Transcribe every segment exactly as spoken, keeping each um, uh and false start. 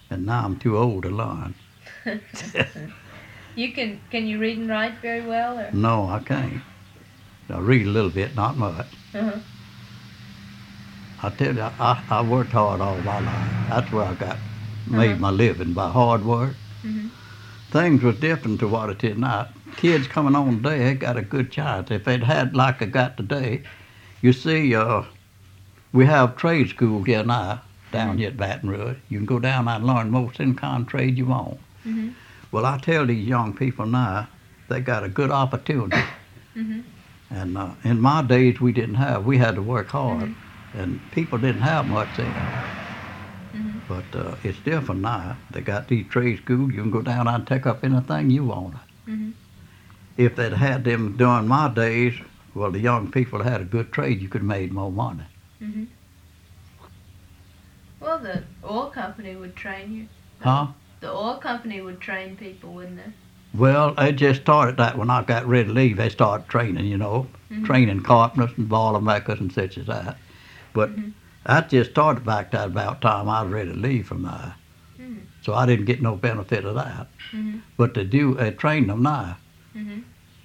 and now I'm too old to learn. You can can you read and write very well, or? No, I can't. I read a little bit, not much. Uh-huh. I tell you, I, I worked hard all my life. That's where I got made Uh-huh. my living, by hard work. Mhm. Things was different to what it is now. Kids coming on today, they got a good chance. If they'd had like I got today, you see, uh, we have trade school here now, down Mhm. here at Baton Rouge. You can go down there and learn most any kind of trade you want. Mhm. Well, I tell these young people now, they got a good opportunity. Mhm. And uh, in my days, we didn't have. We had to work hard, Mhm. and people didn't have much then. Mhm. But uh, it's different now. They got these trade schools. You can go down there and take up anything you want. Mhm. If they'd had them during my days, well, the young people had a good trade. You could have made more money. Mhm. Well, the oil company would train you. Huh? The oil company would train people, wouldn't they? Well, they just started that when I got ready to leave. They started training, you know, Mhm. training carpenters and boiler makers and such as that. But Mhm. that just started back to about time I was ready to leave from there. Mhm. So I didn't get no benefit of that. Mhm. But they do, they train them now. Mhm.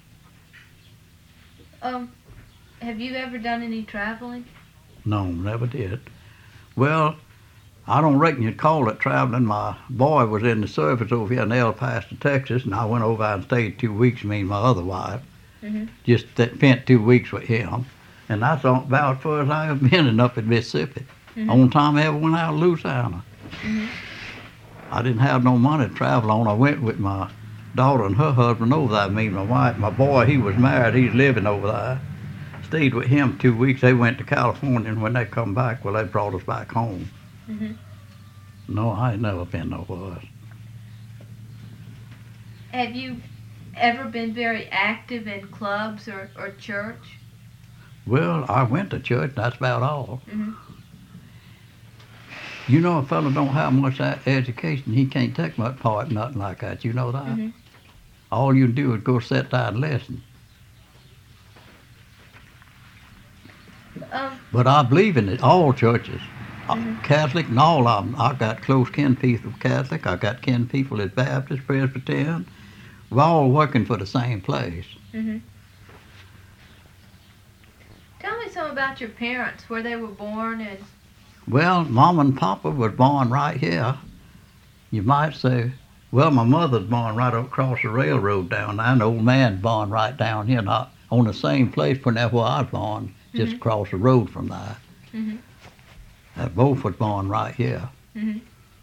Um, have you ever done any traveling? No, never did. Well, I don't reckon you'd call it traveling. My boy was in the service over here in El Paso, Texas, and I went over and stayed two weeks, me and my other wife. Mhm. Just spent two weeks with him. And that's all- about as far as I have been in up in Mississippi. Mhm. Only time I ever went out of Louisiana. Mhm. I didn't have no money to travel on. I went with my daughter and her husband over there. Me and my wife. My boy, he was married. He's living over there. Stayed with him two weeks. They went to California, and when they come back, well, they brought us back home. Mhm. No, I ain't never been nowhere. Have you ever been very active in clubs or, or church? Well, I went to church, and that's about all. Mhm. You know, a fellow don't have much e- education, he can't take much part in nothing like that. You know that? Mhm. All you can do is go sit down and listen. Um. But I believe in it, all churches, uh, Mhm. Catholic and all of them. I got close kin people Catholic. I got kin people at Baptist, Presbyterian. We're all working for the same place. Mhm. Tell me some about your parents, where they were born, and. Well, Mom and Papa was born right here. You might say, well, my mother's born right across the railroad down there. An old man born right down here, not on the same place from there where I was born, just Mhm. across the road from there. Mhm. Uh, both was born right here. Mhm.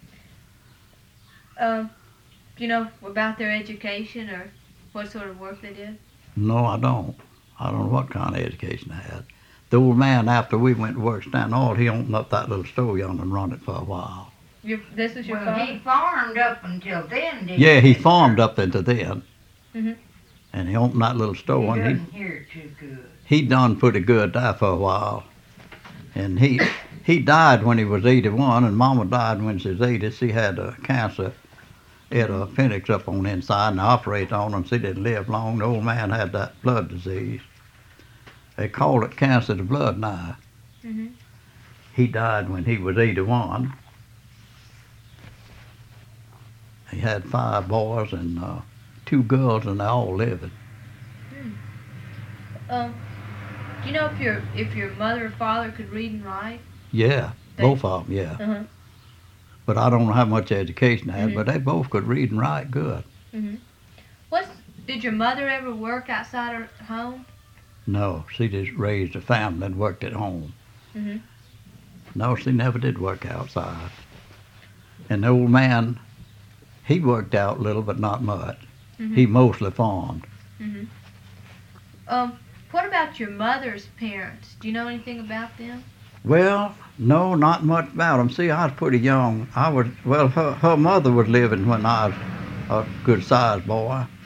Um. Do you know about their education or what sort of work they did? No, I don't. I don't know what kind of education they had. The old man, after we went to work Stanton Oil, he opened up that little store yonder and run it for a while. Your, this was your Well, father? he farmed up until then, didn't Yeah, he he? farmed up into then. Mhm. And he opened that little He store, and doesn't hear too good. he, he done pretty good there for a while. And he he died when he was eighty-one, and Mama died when she was eighty. She had uh, cancer. He had a appendix up on the inside, and they operated on him. She didn't live long. The old man had that blood disease. They call it cancer of the blood now. Mhm. He died when he was eighty-one. He had five boys and uh, two girls, and they all living. Um. Do you know if your if your mother or father could read and write? Yeah, They- both of them, yeah. Uh-huh. But I don't know how much education they had, Mhm. but they both could read and write good. Mhm. What's did your mother ever work outside her home? No, she just raised a family and worked at home. Mhm. No, she never did work outside. And the old man, he worked out a little, but not much. Mhm. He mostly farmed. Mhm. Um. What about your mother's parents? Do you know anything about them? Well, no, not much about them. See, I was pretty young. I was, well, her, her mother was living when I was a good-sized boy.